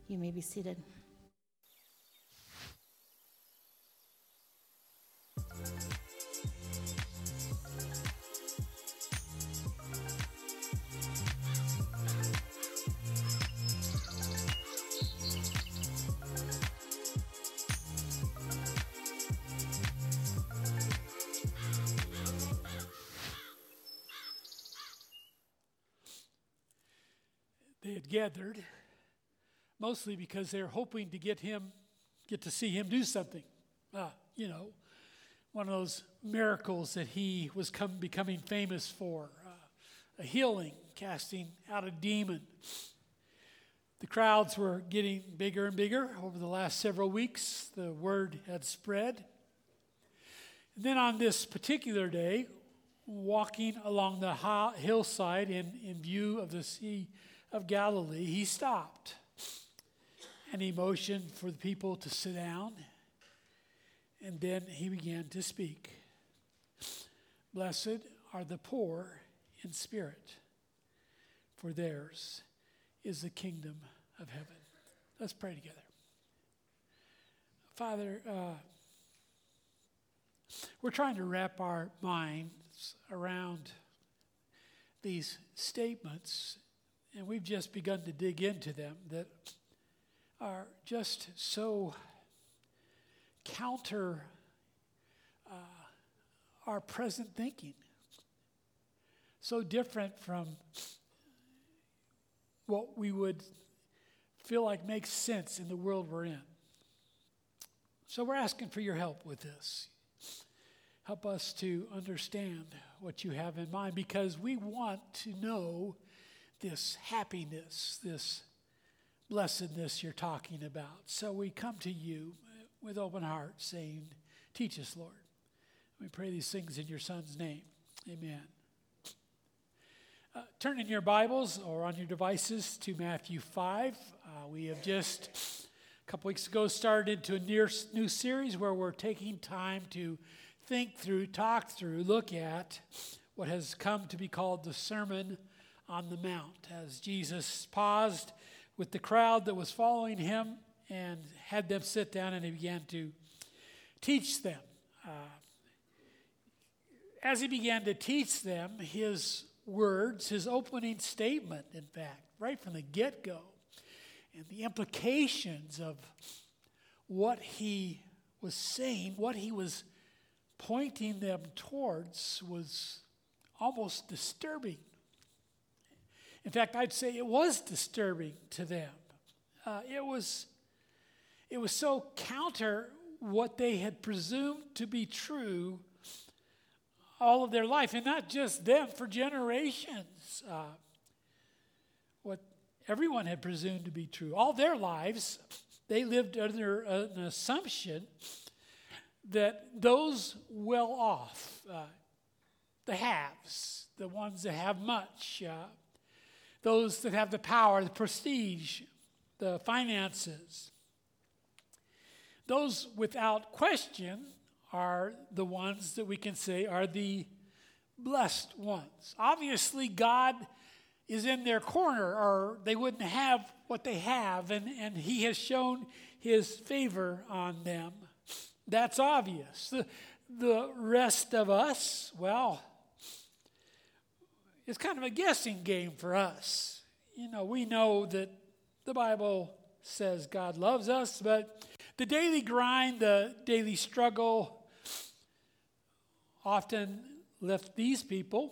You may be seated. They had gathered mostly because they're hoping to get to see him do something. One of those miracles that he was becoming famous for, a healing, casting out a demon. The crowds were getting bigger and bigger over the last several weeks. The word had spread. And then on this particular day, walking along the hillside in view of the Sea of Galilee, he stopped and he motioned for the people to sit down, and then he began to speak. Blessed are the poor in spirit, for theirs is the kingdom of heaven. Let's pray together. Father, we're trying to wrap our minds around these statements, and we've just begun to dig into them that are just so counter our present thinking. So different from what we would feel like makes sense in the world we're in. So we're asking for your help with this. Help us to understand what you have in mind, because we want to know this happiness, this blessedness you're talking about. So we come to you with open hearts saying, teach us, Lord. We pray these things in your Son's name. Amen. Turn in your Bibles or on your devices to Matthew 5. We have just, a couple weeks ago, started to a new series where we're taking time to think through, talk through, look at what has come to be called the Sermon on the Mount, as Jesus paused with the crowd that was following him and had them sit down, and he began to teach them. As he began to teach them, his words, his opening statement, in fact, right from the get-go, and the implications of what he was saying, what he was pointing them towards, was almost disturbing. In fact, I'd say it was disturbing to them. It was so counter what they had presumed to be true all of their life, and not just them, for generations. What everyone had presumed to be true. All their lives, they lived under an assumption that those well off, the haves, the ones that have much, those that have the power, the prestige, the finances, those without question are the ones that we can say are the blessed ones. Obviously, God is in their corner, or they wouldn't have what they have, and he has shown his favor on them. That's obvious. The rest of us, well, it's kind of a guessing game for us. We know that the Bible says God loves us, but the daily grind, the daily struggle often left these people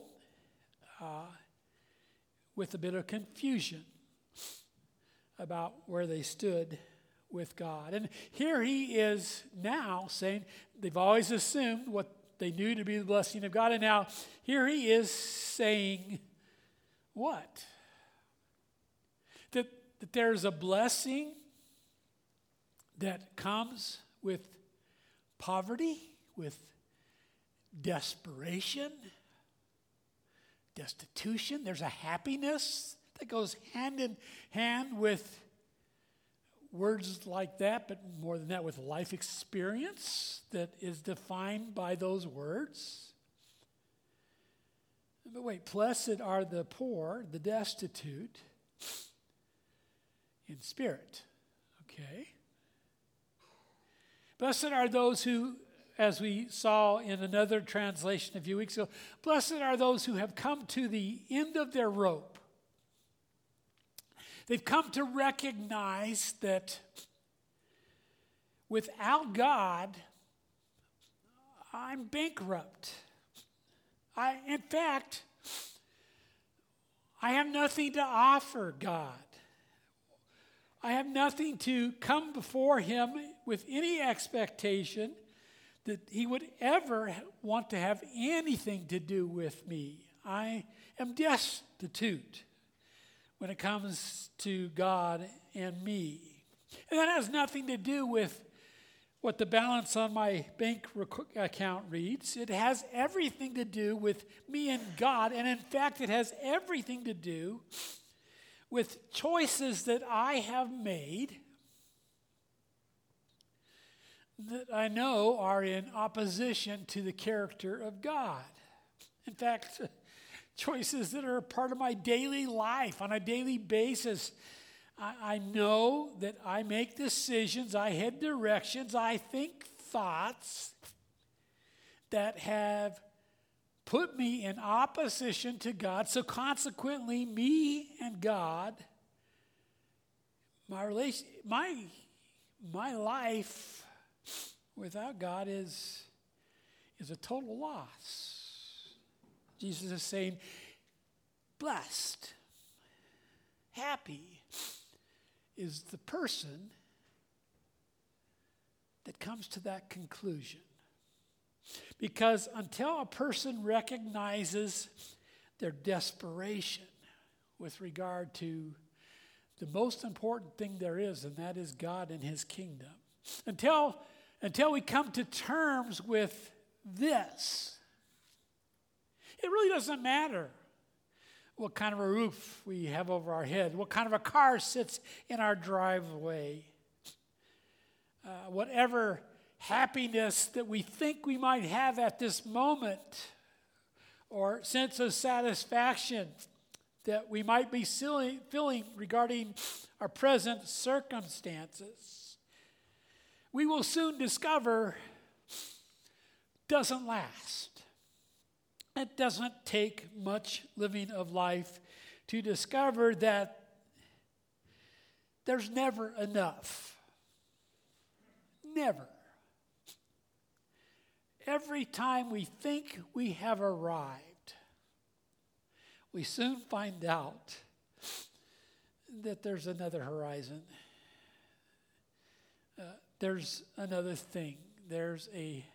with a bit of confusion about where they stood with God. And here he is now saying they've always assumed what they knew to be the blessing of God, and now here he is saying what? That there's a blessing that comes with poverty, with desperation, destitution. There's a happiness that goes hand in hand with words like that, but more than that, with life experience that is defined by those words. But wait, blessed are the poor, the destitute in spirit. Okay. Blessed are those who, as we saw in another translation a few weeks ago, blessed are those who have come to the end of their rope. They've come to recognize that without God, I'm bankrupt. In fact, I have nothing to offer God. I have nothing to come before Him with any expectation that He would ever want to have anything to do with me. I am destitute when it comes to God and me. And that has nothing to do with what the balance on my bank account reads. It has everything to do with me and God. And in fact, it has everything to do with choices that I have made that I know are in opposition to the character of God. In fact, choices that are a part of my daily life on a daily basis. I know that I make decisions, I head directions, I think thoughts that have put me in opposition to God. So consequently, me and God, my life without God is a total loss. Jesus is saying, blessed, happy is the person that comes to that conclusion. Because until a person recognizes their desperation with regard to the most important thing there is, and that is God and His kingdom, until we come to terms with this, it really doesn't matter what kind of a roof we have over our head, what kind of a car sits in our driveway, whatever happiness that we think we might have at this moment, or sense of satisfaction that we might be feeling regarding our present circumstances, we will soon discover doesn't last. It doesn't take much living of life to discover that there's never enough. Never. Every time we think we have arrived, we soon find out that there's another horizon. There's another thing. There's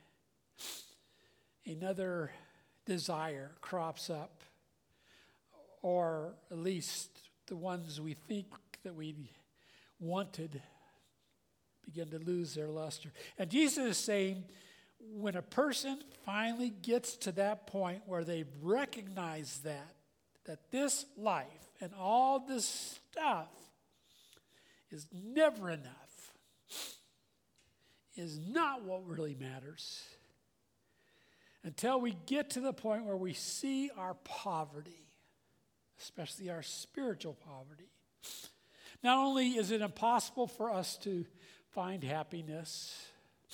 another desire crops up, or at least the ones we think that we wanted begin to lose their luster. And Jesus is saying, when a person finally gets to that point where they recognize that this life and all this stuff is never enough, is not what really matters, until we get to the point where we see our poverty, especially our spiritual poverty. Not only is it impossible for us to find happiness,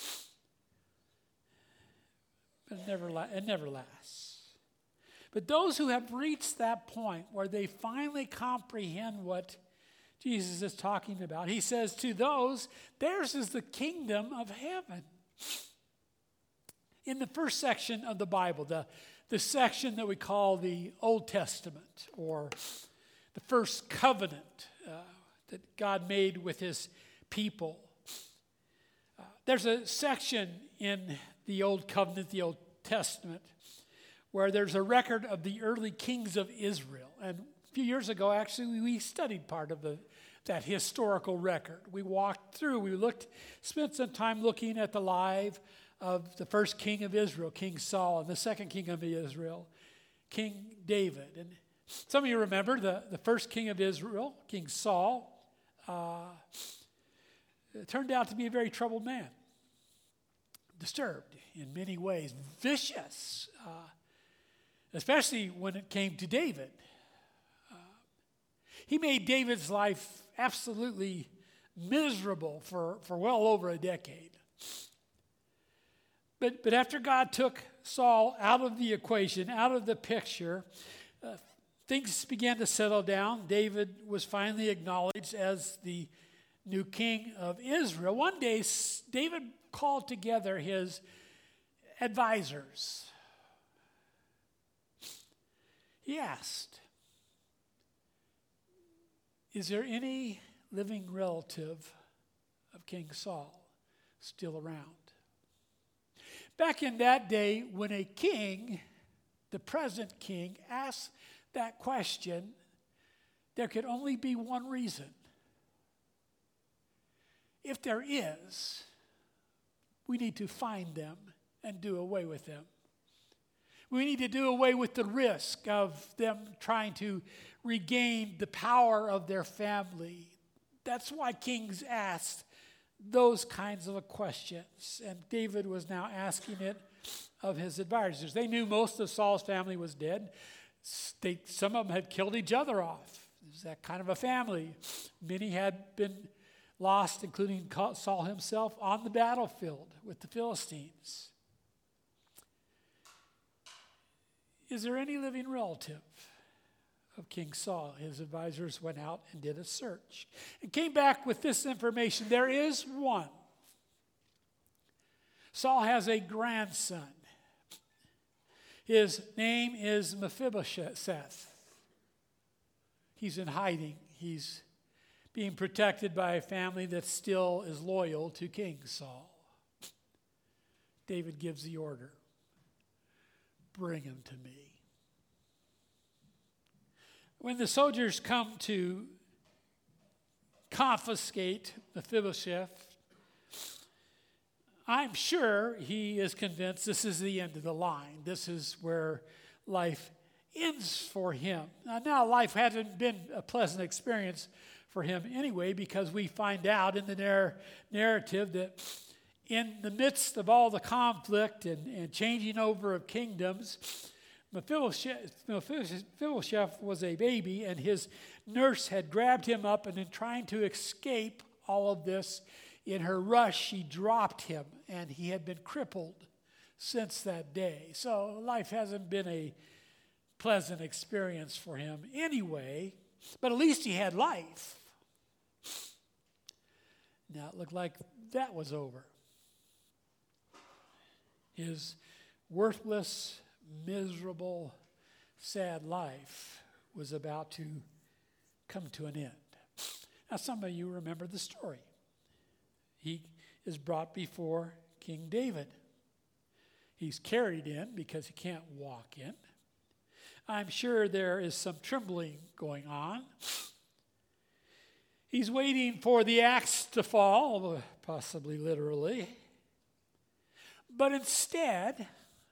but it never lasts. But those who have reached that point where they finally comprehend what Jesus is talking about, he says to those, theirs is the kingdom of heaven. In the first section of the Bible, the section that we call the Old Testament, or the first covenant that God made with His people, there's a section in the Old Covenant, the Old Testament, where there's a record of the early kings of Israel. And a few years ago, actually, we studied part of that historical record. We walked through, spent some time looking at the life of the first king of Israel, King Saul, and the second king of Israel, King David. And some of you remember the first king of Israel, King Saul, turned out to be a very troubled man. Disturbed in many ways, vicious, especially when it came to David. He made David's life absolutely miserable for well over a decade. But after God took Saul out of the equation, out of the picture, things began to settle down. David was finally acknowledged as the new king of Israel. One day, David called together his advisors. He asked, "Is there any living relative of King Saul still around?" Back in that day, when a king, the present king, asked that question, there could only be one reason. If there is, we need to find them and do away with them. We need to do away with the risk of them trying to regain the power of their family. That's why kings asked those kinds of questions. And David was now asking it of his advisors. They knew most of Saul's family was dead. Some of them had killed each other off. It was that kind of a family. Many had been lost, including Saul himself, on the battlefield with the Philistines. Is there any living relative of King Saul? His advisors went out and did a search and came back with this information. There is one. Saul has a grandson. His name is Mephibosheth. He's in hiding. He's being protected by a family that still is loyal to King Saul. David gives the order, "Bring him to me." When the soldiers come to confiscate Mephibosheth, I'm sure he is convinced this is the end of the line. This is where life ends for him. Now, life hasn't been a pleasant experience for him anyway, because we find out in the narrative that in the midst of all the conflict and changing over of kingdoms, Mephibosheth was a baby, and his nurse had grabbed him up, and in trying to escape all of this, in her rush, she dropped him, and he had been crippled since that day. So life hasn't been a pleasant experience for him anyway, but at least he had life. Now it looked like that was over. His worthless, miserable, sad life was about to come to an end. Now some of you remember the story. He is brought before King David. He's carried in because he can't walk in. I'm sure there is some trembling going on. He's waiting for the axe to fall, possibly literally. But instead,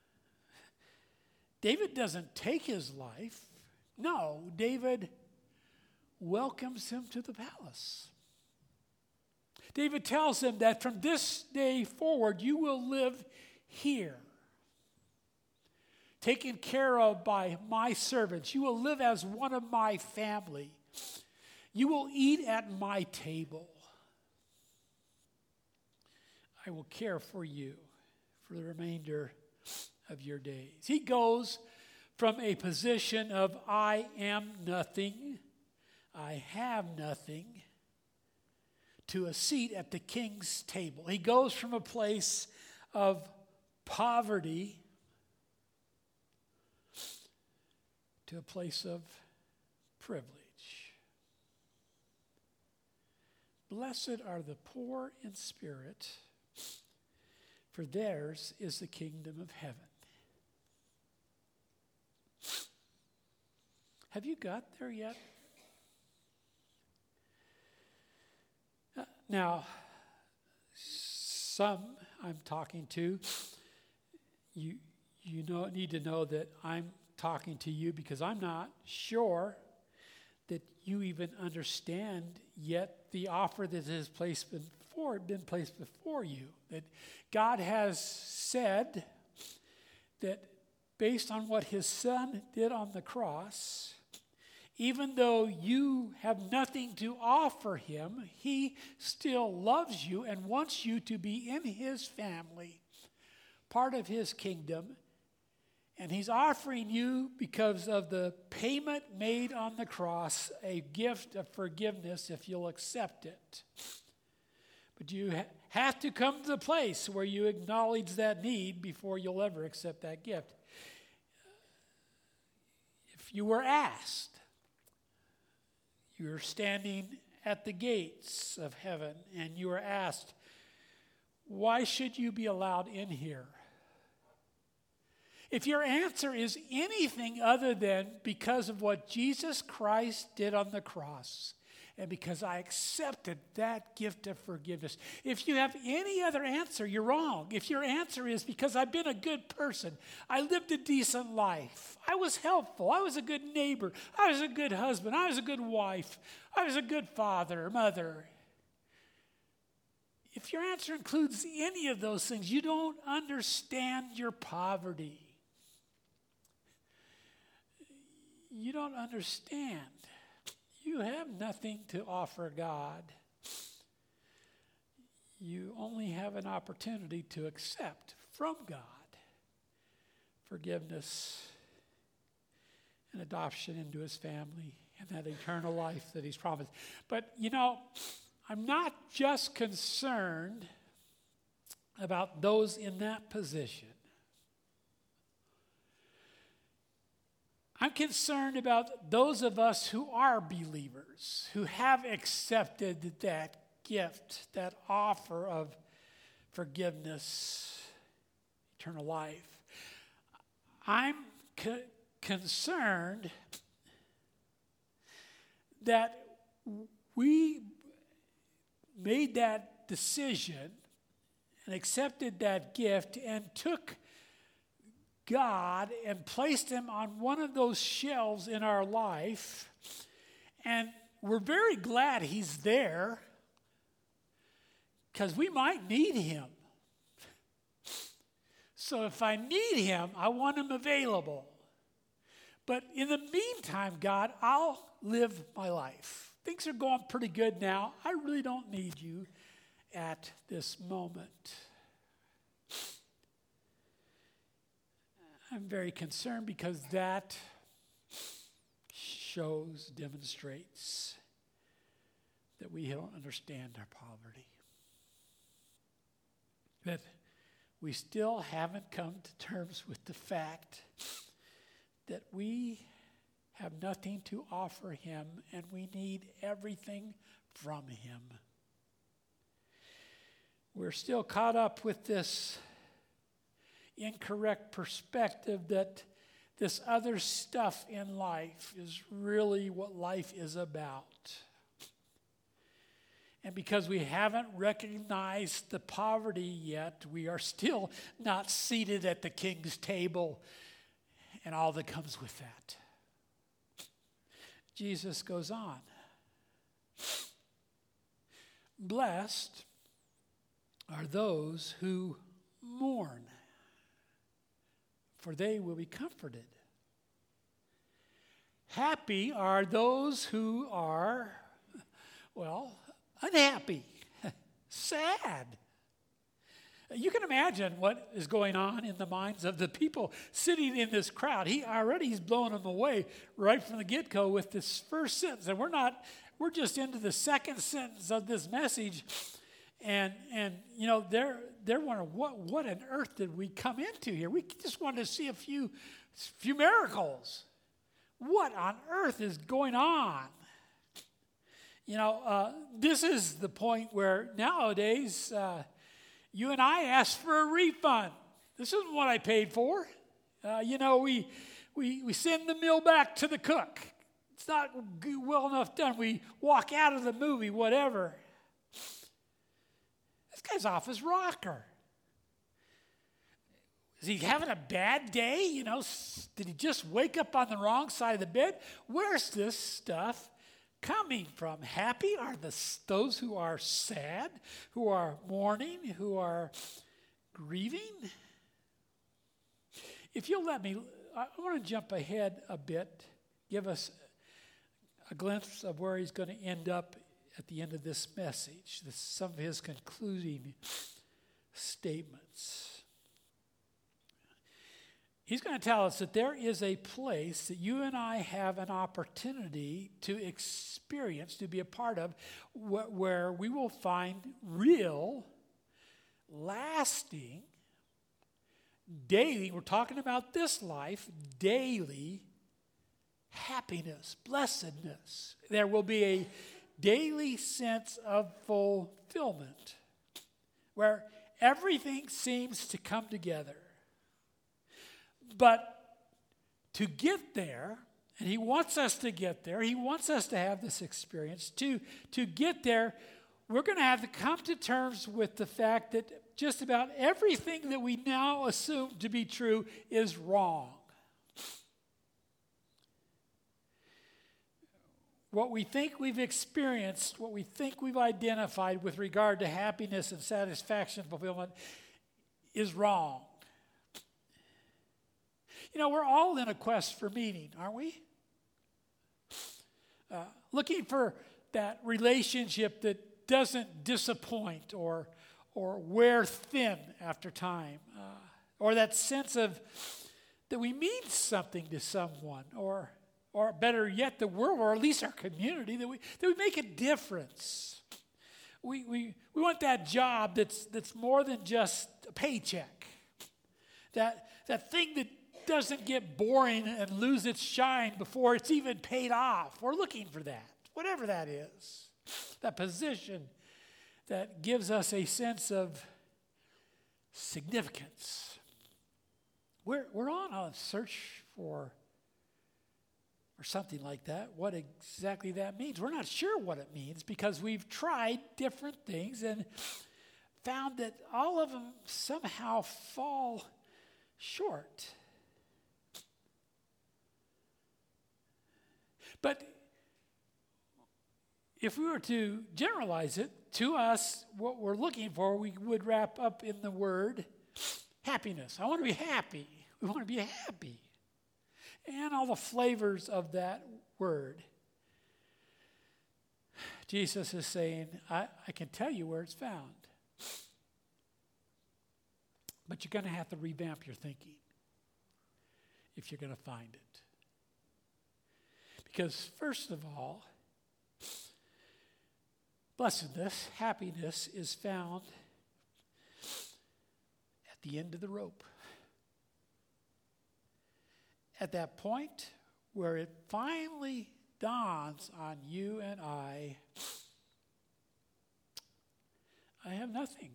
David doesn't take his life. No, David welcomes him to the palace. David tells him that from this day forward, you will live here, taken care of by my servants. You will live as one of my family. You will eat at my table. I will care for you for the remainder of your days. He goes from a position of I am nothing, I have nothing, to a seat at the king's table. He goes from a place of poverty to a place of privilege. Blessed are the poor in spirit, for theirs is the kingdom of heaven. Have you got there yet? Now, some I'm talking to, you need to know that I'm talking to you because I'm not sure that you even understand yet the offer that has been placed before you. That God has said that based on what his son did on the cross, Even though you have nothing to offer him, he still loves you and wants you to be in his family, part of his kingdom. And he's offering you, because of the payment made on the cross, a gift of forgiveness if you'll accept it. But you have to come to the place where you acknowledge that need before you'll ever accept that gift. If you were asked, you're standing at the gates of heaven, and you are asked, why should you be allowed in here? If your answer is anything other than because of what Jesus Christ did on the cross, and because I accepted that gift of forgiveness. If you have any other answer, you're wrong. If your answer is because I've been a good person, I lived a decent life, I was helpful, I was a good neighbor, I was a good husband, I was a good wife, I was a good father, mother. If your answer includes any of those things, you don't understand your poverty. You don't understand. You have nothing to offer God. You only have an opportunity to accept from God forgiveness and adoption into his family and that eternal life that he's promised. But, I'm not just concerned about those in that position. I'm concerned about those of us who are believers, who have accepted that gift, that offer of forgiveness, eternal life. I'm concerned that we made that decision and accepted that gift and took God and placed him on one of those shelves in our life, and we're very glad he's there because we might need him. So if I need him, I want him available. But in the meantime, God, I'll live my life. Things are going pretty good now. I really don't need you at this moment. I'm very concerned because that demonstrates that we don't understand our poverty. That we still haven't come to terms with the fact that we have nothing to offer him and we need everything from him. We're still caught up with this incorrect perspective that this other stuff in life is really what life is about. And because we haven't recognized the poverty yet, we are still not seated at the king's table and all that comes with that. Jesus goes on. Blessed are those who mourn, for they will be comforted. Happy are those who are, unhappy, sad. You can imagine what is going on in the minds of the people sitting in this crowd. He's blowing them away right from the get-go with this first sentence. And we're just into the second sentence of this message. And they're wondering, what on earth did we come into here? We just wanted to see a few miracles. What on earth is going on? This is the point where nowadays you and I ask for a refund. This isn't what I paid for. We send the meal back to the cook. It's not well enough done. We walk out of the movie, whatever. This guy's off his rocker. Is he having a bad day? Did he just wake up on the wrong side of the bed? Where's this stuff coming from? Happy are those who are sad, who are mourning, who are grieving. If you'll let me, I want to jump ahead a bit, give us a glimpse of where he's going to end up at the end of this message, some of his concluding statements. He's going to tell us that there is a place that you and I have an opportunity to experience, to be a part of, where we will find real, lasting, daily, we're talking about this life, daily happiness, blessedness. There will be a daily sense of fulfillment where everything seems to come together. But to get there, and he wants us to get there, he wants us to have this experience, to get there, we're going to have to come to terms with the fact that just about everything that we now assume to be true is wrong. What we think we've experienced, what we think we've identified with regard to happiness and satisfaction and fulfillment is wrong. You know, we're all in a quest for meaning, aren't we? Looking for that relationship that doesn't disappoint or wear thin after time, or that sense of that we mean something to someone, or better yet, the world, or at least our community, that we make a difference. We want that job that's more than just a paycheck. That thing that doesn't get boring and lose its shine before it's even paid off. We're looking for that, whatever that is. That position that gives us a sense of significance. We're on a search for something like that. What exactly that means, we're not sure what it means because we've tried different things and found that all of them somehow fall short. But if we were to generalize it, to us, what we're looking for, we would wrap up in the word happiness. I want to be happy. We want to be happy. And all the flavors of that word. Jesus is saying, I can tell you where it's found. But you're going to have to revamp your thinking if you're going to find it. Because first of all, blessedness, happiness is found at the end of the rope. At that point where it finally dawns on you and I have nothing.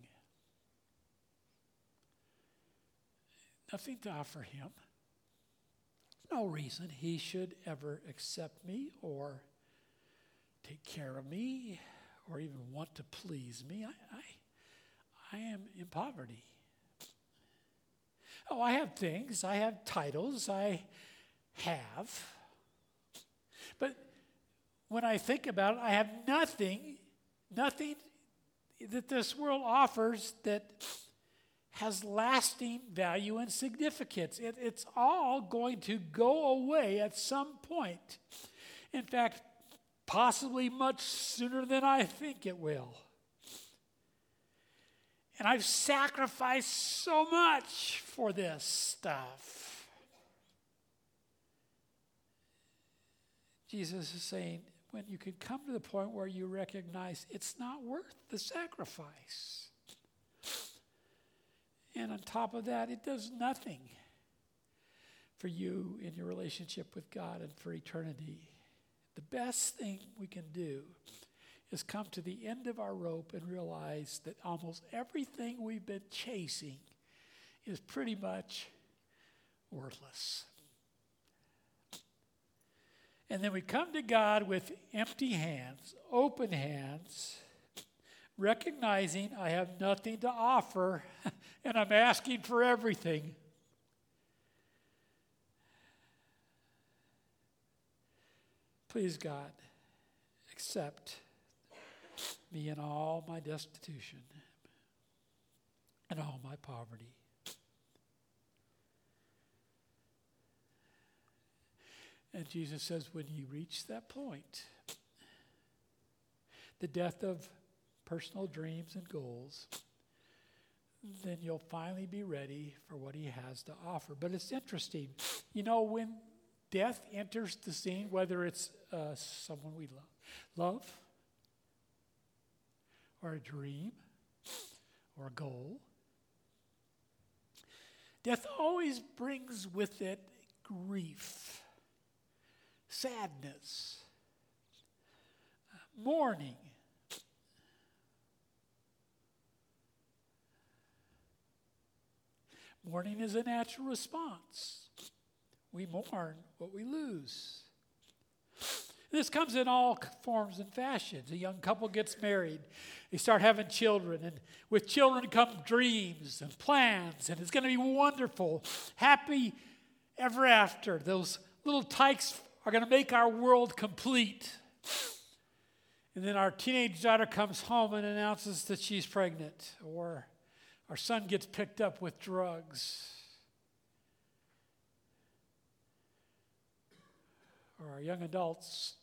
Nothing to offer him. No reason he should ever accept me or take care of me or even want to please me. I am in poverty. Oh, I have things. I have titles. I have. But when I think about it, I have nothing that this world offers that has lasting value and significance. It's all going to go away at some point. In fact, possibly much sooner than I think it will. And I've sacrificed so much for this stuff. Jesus is saying, when you can come to the point where you recognize it's not worth the sacrifice. And on top of that, it does nothing for you in your relationship with God and for eternity. The best thing we can do is come to the end of our rope and realize that almost everything we've been chasing is pretty much worthless. And then we come to God with empty hands, open hands, recognizing I have nothing to offer and I'm asking for everything. Please, God, accept me in all my destitution and all my poverty. And Jesus says, when you reach that point, the death of personal dreams and goals, then you'll finally be ready for what he has to offer. But it's interesting. When death enters the scene, whether it's someone we love, or a dream, or a goal, death always brings with it grief, sadness, mourning. Mourning is a natural response. We mourn what we lose. This comes in all forms and fashions. A young couple gets married. They start having children. And with children come dreams and plans. And it's going to be wonderful. Happy ever after. Those little tykes are going to make our world complete. And then our teenage daughter comes home and announces that she's pregnant. Or our son gets picked up with drugs. Or our young adults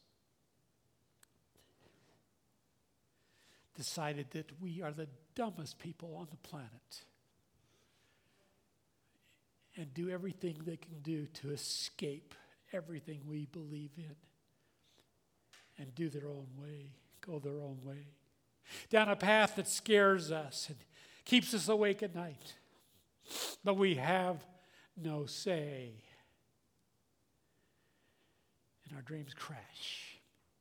decided that we are the dumbest people on the planet and do everything they can do to escape everything we believe in and do their own way, go their own way, down a path that scares us and keeps us awake at night. But we have no say. And our dreams crash.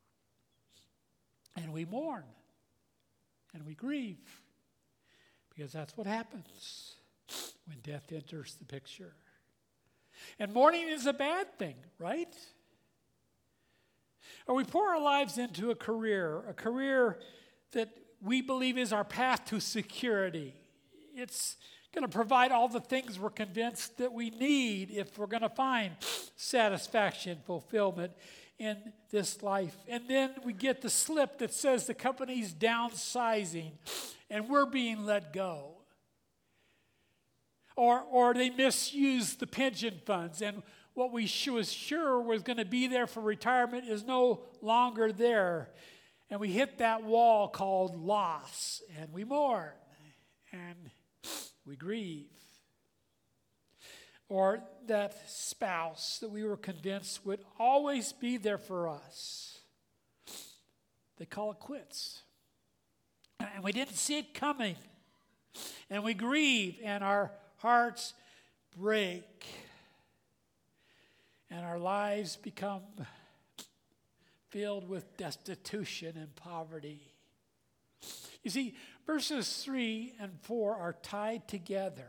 And we mourn. And we grieve. Because that's what happens when death enters the picture. And mourning is a bad thing, right? Or we pour our lives into a career that we believe is our path to security. It's going to provide all the things we're convinced that we need if we're going to find satisfaction, fulfillment in this life. And then we get the slip that says the company's downsizing and we're being let go. Or they misuse the pension funds and what we was sure was going to be there for retirement is no longer there. And we hit that wall called loss, and we mourn, and we grieve. Or that spouse that we were convinced would always be there for us. They call it quits. And we didn't see it coming. And we grieve, and our hearts break. And our lives become filled with destitution and poverty. You see, verses 3 and 4 are tied together.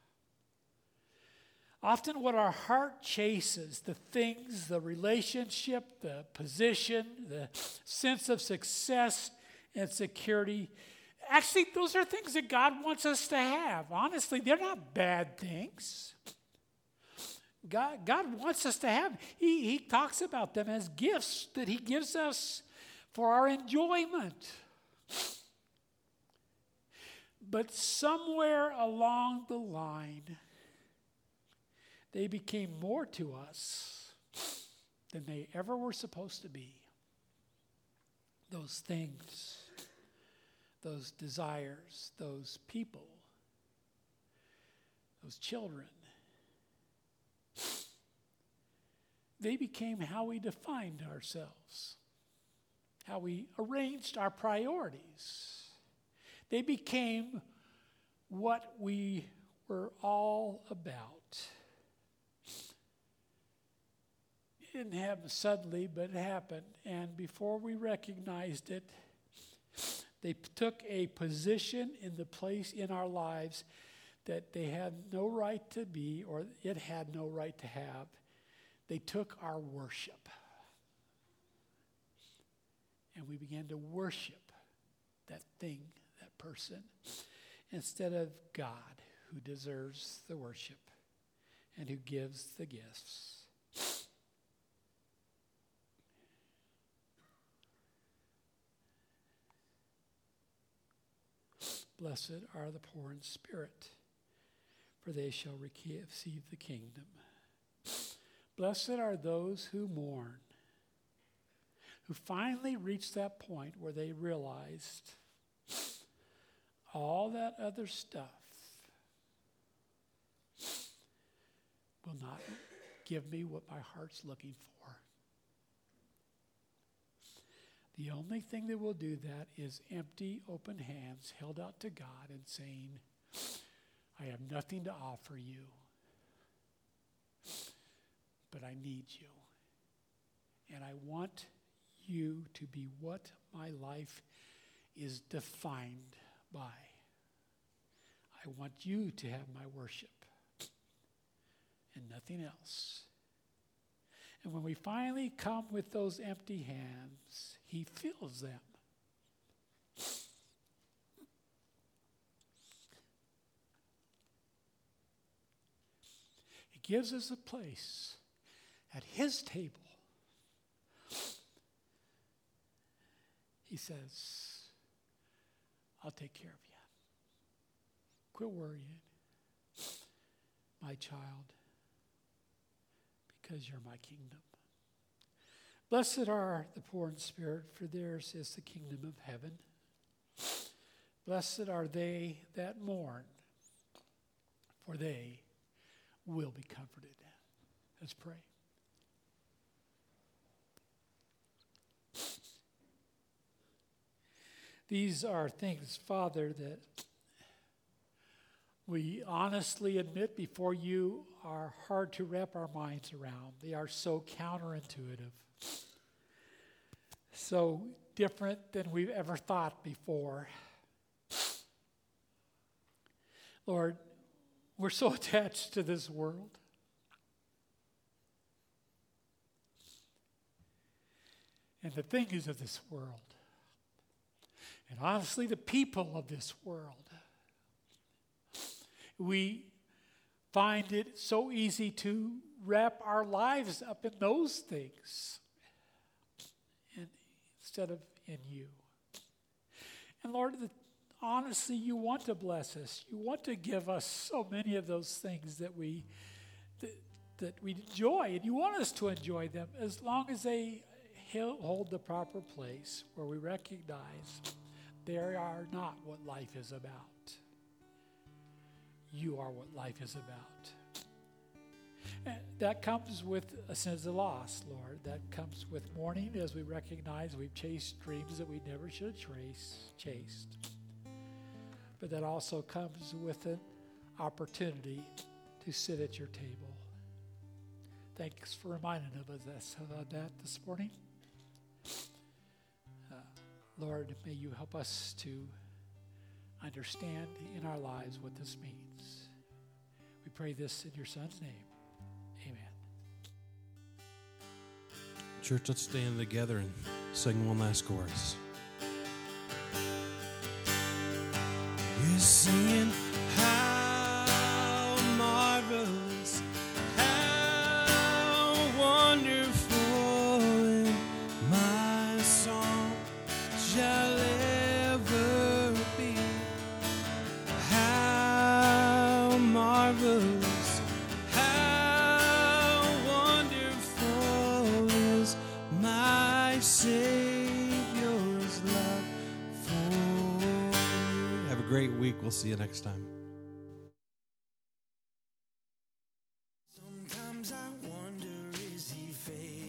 Often what our heart chases, the things, the relationship, the position, the sense of success and security, actually those are things that God wants us to have. Honestly, they're not bad things. God wants us to have. He talks about them as gifts that he gives us for our enjoyment. But somewhere along the line, they became more to us than they ever were supposed to be. Those things, those desires, those people, those children. They became how we defined ourselves, how we arranged our priorities. They became what we were all about. It didn't happen suddenly, but it happened. And before we recognized it, they took a position in the place in our lives that they had no right to be, or it had no right to have. They took our worship. And we began to worship that thing, that person, instead of God, who deserves the worship and who gives the gifts. Blessed are the poor in spirit, for they shall receive the kingdom. Blessed are those who mourn, who finally reach that point where they realized all that other stuff will not give me what my heart's looking for. The only thing that will do that is empty, open hands held out to God and saying, I have nothing to offer you, but I need you. And I want you to be what my life is defined by. I want you to have my worship and nothing else. And when we finally come with those empty hands, he fills them. He gives us a place at his table. He says, I'll take care of you. Quit worrying, my child, because you're my kingdom. Blessed are the poor in spirit, for theirs is the kingdom of heaven. Blessed are they that mourn, for they will be comforted. Let's pray. These are things, Father, that we honestly admit before you are hard to wrap our minds around. They are so counterintuitive, so different than we've ever thought before. Lord, we're so attached to this world. And the things of this world. And honestly, the people of this world. We find it so easy to wrap our lives up in those things instead of in you. And Lord, honestly, you want to bless us. You want to give us so many of those things that we enjoy, and you want us to enjoy them as long as they hold the proper place where we recognize they are not what life is about. You are what life is about. And that comes with a sense of loss, Lord. That comes with mourning as we recognize we've chased dreams that we never should have chased. But that also comes with an opportunity to sit at your table. Thanks for reminding us of that this morning. Lord, may you help us to understand in our lives what this means. We pray this in your Son's name. Amen. Church, let's stand together and sing one last chorus. We're singing, how marvelous, how wonderful, and my song shall ever be. How marvelous, how wonderful is my Savior's love for me. Have a great week. We'll see you next time.